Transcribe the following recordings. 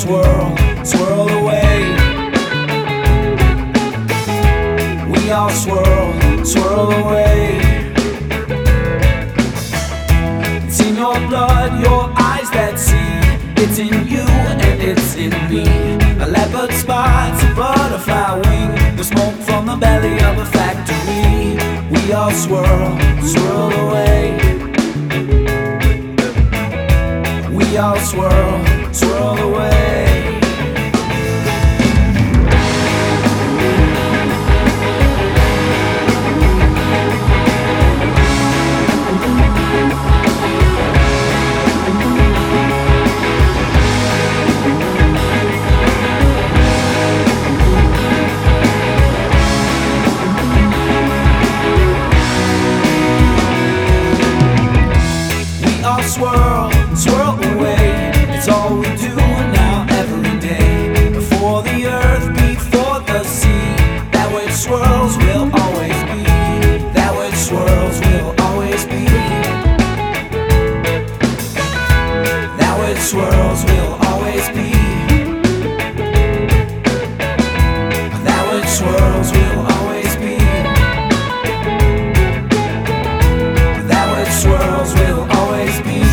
swirl, swirl away. We all swirl, swirl away. It's in your blood, your eyes that see. It's in you and it's in me. A leopard spots, a butterfly wing, the smoke from the belly of a factory. We all swirl, swirl away. We all swirl, swirl away. Swirl, swirl away. It's all we do now every day. Before the earth, before the sea. That which swirls will always be. That which swirls will always be. That which swirls will always be. That which swirls will always be. That which swirls will always be.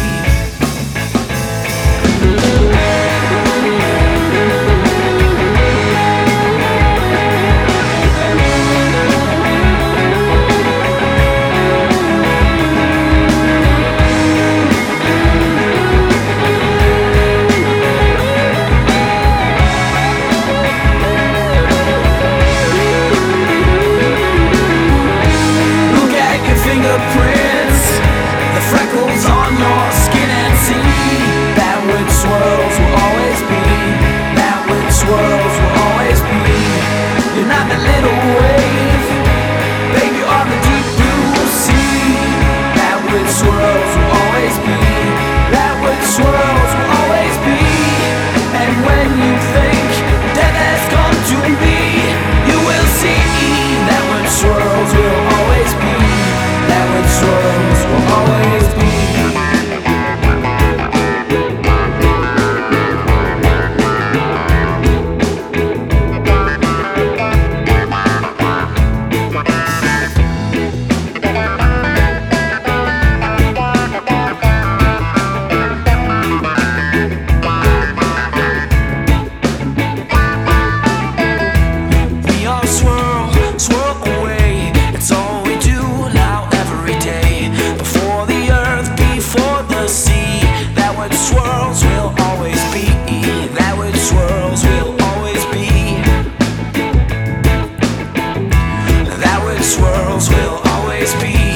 Fingerprints, the freckles on your skin, and see that which swirls will always be. That which swirls will always be. You're not the little wave, baby, on the deep blue sea. That which swirls will always be. That which swirls will always be. And when you think death has come to be, you will see that which swirls will always be. That which swirls will always be. We all swirl, swirl away. It's all we do now every day. Before the earth, before the sea. That which swirls will always be. That which swirls will always be. That which swirls will always be.